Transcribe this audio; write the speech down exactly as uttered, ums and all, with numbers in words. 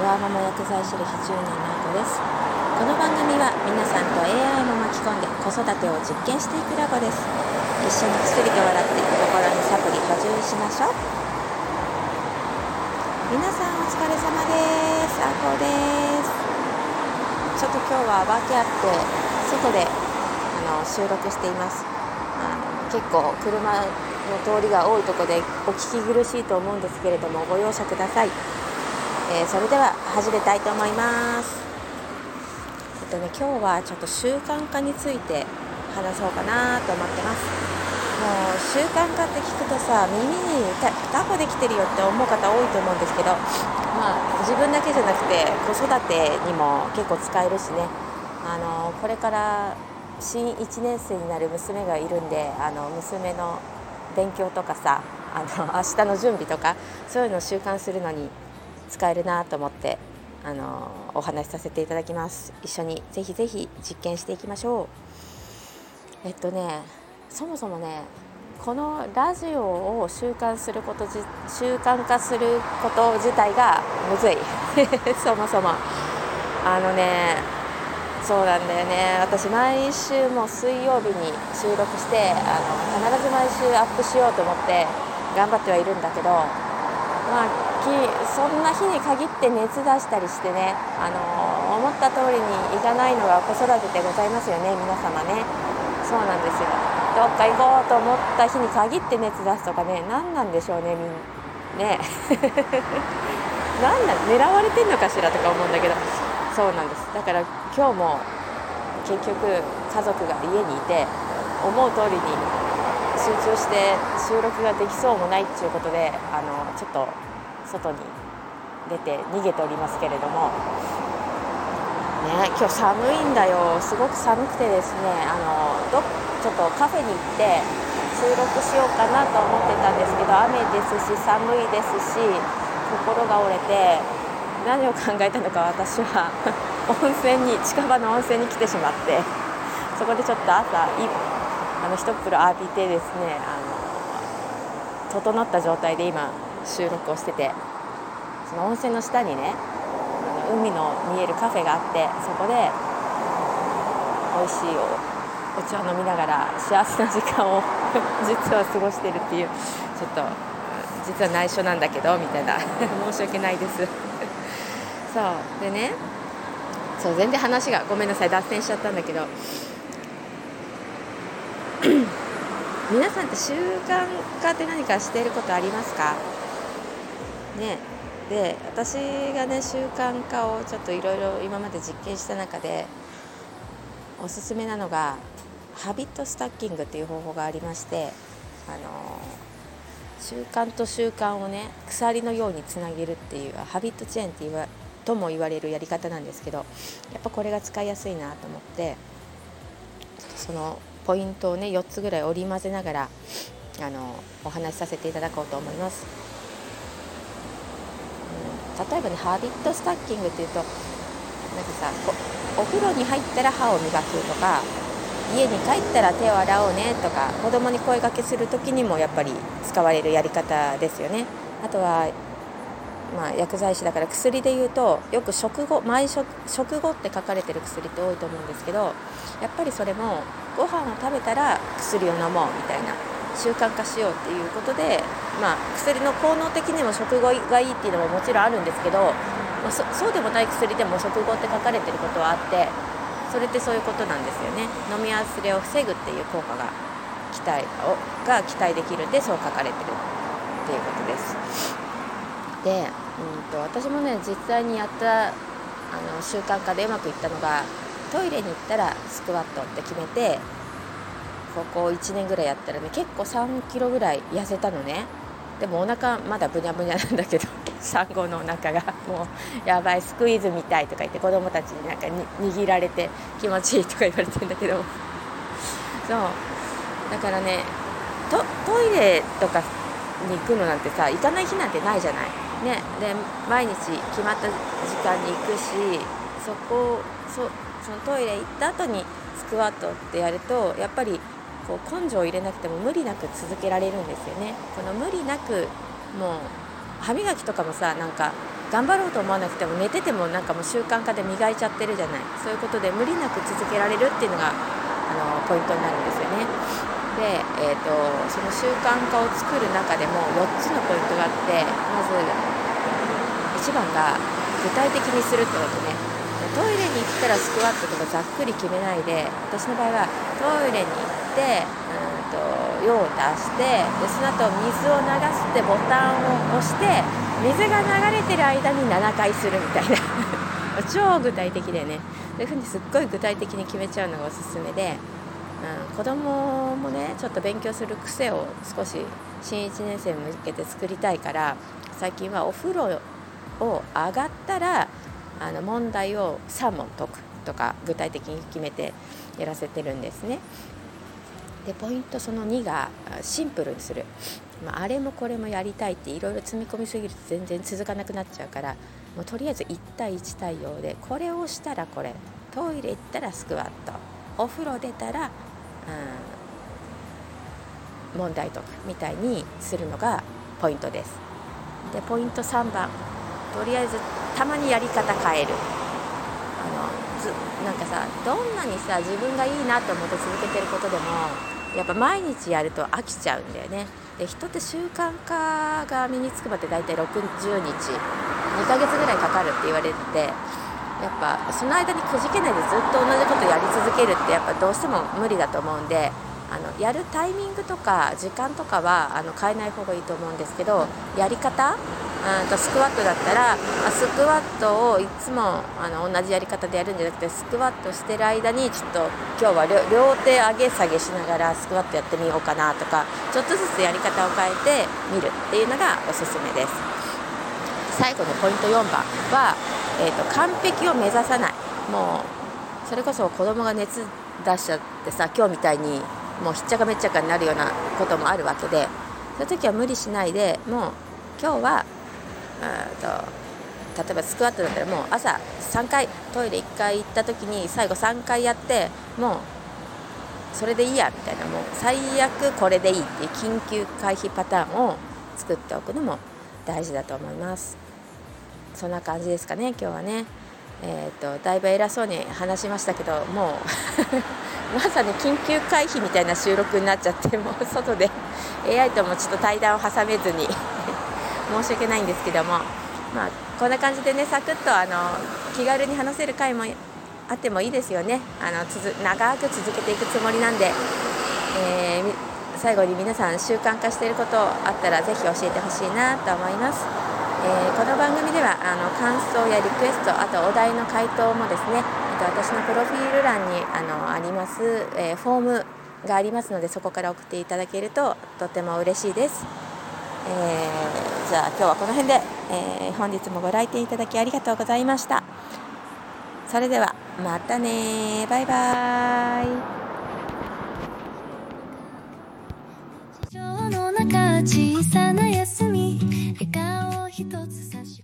ワーママ薬剤師歴じゅうねんのあこです。この番組は皆さんと エーアイ も巻き込んで子育てを実験していくラボです。一緒に薬と笑って心にサプリ補充しましょう。皆さんお疲れ様です。あこです。ちょっと今日は訳あって外であの収録しています。あの結構車の通りが多いところでお聞き苦しいと思うんですけれども、ご容赦ください。えー、それでは始めたいと思います。えっとね、今日はちょっと習慣化について話そうかなと思ってます。もう習慣化って聞くとさ、耳にタコできてるよって思う方多いと思うんですけど、まあ自分だけじゃなくて子育てにも結構使えるしね。あのこれから新いちねん生になる娘がいるんで、あの娘の勉強とかさ、あの明日の準備とかそういうのを習慣するのに使えるなと思ってあのお話しさせていただきます。一緒にぜひぜひ実験していきましょう。えっとねそもそもねこのラジオを習慣することじ習慣化すること自体がむずいそもそもあのねそうなんだよね。私毎週も水曜日に収録してあの必ず毎週アップしようと思って頑張ってはいるんだけど、まあそんな日に限って熱出したりしてね、あの思った通りにいかないのが子育てでございますよね、皆様ね。そうなんですよ。どっか行こうと思った日に限って熱出すとかね、何なんでしょうね、みんね何なん狙われてんのかしらとか思うんだけど、そうなんです。だから今日も結局家族が家にいて思う通りに集中して収録ができそうもないっていうことで、あのちょっと外に出て逃げておりますけれどもね。今日寒いんだよ。すごく寒くてですね、あのどちょっとカフェに行って収録しようかなと思ってたんですけど、雨ですし寒いですし心が折れて、何を考えたのか私は温泉に近場の温泉に来てしまって、そこでちょっと朝いあの一風呂浴びてですね、あの整った状態で今収録をしてて、その温泉の下にねあの海の見えるカフェがあって、そこで美味しいお, お茶を飲みながら幸せな時間を実は過ごしてるっていう、ちょっと実は内緒なんだけどみたいな申し訳ないですそうでね、そう全然話がごめんなさい脱線しちゃったんだけど皆さんって習慣化って何かしていることありますかね。で私がね習慣化をちょっといろいろ今まで実験した中でおすすめなのがハビットスタッキングっていう方法がありまして、あの習慣と習慣をね鎖のようにつなげるっていうハビットチェーンって言わとも言われるやり方なんですけど、やっぱこれが使いやすいなと思って、そのポイントをねよっつぐらい織り交ぜながらあのお話しさせていただこうと思います。うん、例えばねハビットスタッキングっていうとなんかさ、お風呂に入ったら歯を磨くとか、家に帰ったら手を洗おうねとか、子供に声掛けする時にもやっぱり使われるやり方ですよね。あとはまあ、薬剤師だから薬で言うとよく食後毎食食後って書かれてる薬って多いと思うんですけど、やっぱりそれもご飯を食べたら薬を飲もうみたいな習慣化しようっていうことで、まあ、薬の効能的にも食後がいいっていうのももちろんあるんですけど、まあ、そ, そうでもない薬でも食後って書かれてることはあって、それってそういうことなんですよね。飲み忘れを防ぐっていう効果が期待をが期待できるんで、そう書かれてるっていうことです。で、うんと、私もね実際にやったあの習慣化でうまくいったのが、トイレに行ったらスクワットって決めて、ここいちねんぐらいやったらね結構さんキロぐらい痩せたのね。でもお腹まだブニャブニャなんだけど産後のお腹がもうやばい、スクイーズみたいとか言って子供たちになんかに握られて気持ちいいとか言われてるんだけどそうだからね ト, トイレとかに行くのなんてさ、行かない日なんてないじゃないね。で毎日決まった時間に行くし、そこ そ, そのトイレ行った後にスクワットってやると、やっぱりこう根性を入れなくても無理なく続けられるんですよね。この無理なく、もう歯磨きとかもさ、なんか頑張ろうと思わなくても寝ててもなんかもう習慣化で磨いちゃってるじゃない。そういうことで無理なく続けられるっていうのがあのポイントになるんですよね。で、えーと、その習慣化を作る中でもよっつのポイントがあって、まずいちばんが具体的にするってことね。トイレに行ったらスクワットとかざっくり決めないで、私の場合はトイレに行ってうんと用を出して、でその後水を流してボタンを押して水が流れてる間にななかいするみたいな超具体的でね、そういうふうにすっごい具体的に決めちゃうのがおすすめで、うん、子供もねちょっと勉強する癖を少し新いちねん生に向けて作りたいから、最近はお風呂を上がったらあの問題をさん問解くとか具体的に決めてやらせてるんですね。でポイントそのにがシンプルにする、まあ、あれもこれもやりたいっていろいろ積み込みすぎると全然続かなくなっちゃうから、もうとりあえずいち対いち対応で、これをしたらこれ、トイレ行ったらスクワット、お風呂出たら、うん、問題解くみたいにするのがポイントです。でポイントさんばん、とりあえずたまにやり方変える。あのずなんかさ、どんなにさ自分がいいなと思って続けてることでもやっぱ毎日やると飽きちゃうんだよね。で人って習慣化が身につくまでだいたいろくじゅうにち、にかげつぐらいかかるって言われてて、やっぱその間にくじけないでずっと同じことやり続けるってやっぱどうしても無理だと思うんで、あのやるタイミングとか時間とかはあの変えない方がいいと思うんですけど、やり方、うんとスクワットだったらスクワットをいつもあの同じやり方でやるんじゃなくて、スクワットしてる間にちょっと今日は 両, 両手上げ下げしながらスクワットやってみようかなとか、ちょっとずつやり方を変えてみるっていうのがおすすめです。最後のポイントよんばんは、えーと、完璧を目指さない。もうそれこそ子供が熱出しちゃってさ、今日みたいにもうひっちゃかめっちゃかになるようなこともあるわけで、そういう時は無理しないで、もう今日はと例えばスクワットだったらもう朝さんかい、トイレいっかい行った時に最後さんかいやって、もうそれでいいやみたいな、もう最悪これでいいっていう緊急回避パターンを作っておくのも大事だと思います。そんな感じですかね、今日はね。えー、とだいぶ偉そうに話しましたけど、もうまさに緊急回避みたいな収録になっちゃって、もう外で エーアイ ともちょっと対談を挟めずに申し訳ないんですけども、まあ、こんな感じでね、サクッとあの気軽に話せる回もあってもいいですよね。あのつづ長く続けていくつもりなんで、えー、最後に皆さん習慣化していることあったらぜひ教えてほしいなと思います。えー、この番組ではあの感想やリクエスト、あとお題の回答もですね、私のプロフィール欄にあのあります、えー、フォームがありますので、そこから送っていただけるととても嬉しいです。えー、じゃあ今日はこの辺で、えー、本日もご来店いただきありがとうございました。それではまたね、バイバイ。地上の中小さな休み、笑顔一つ差し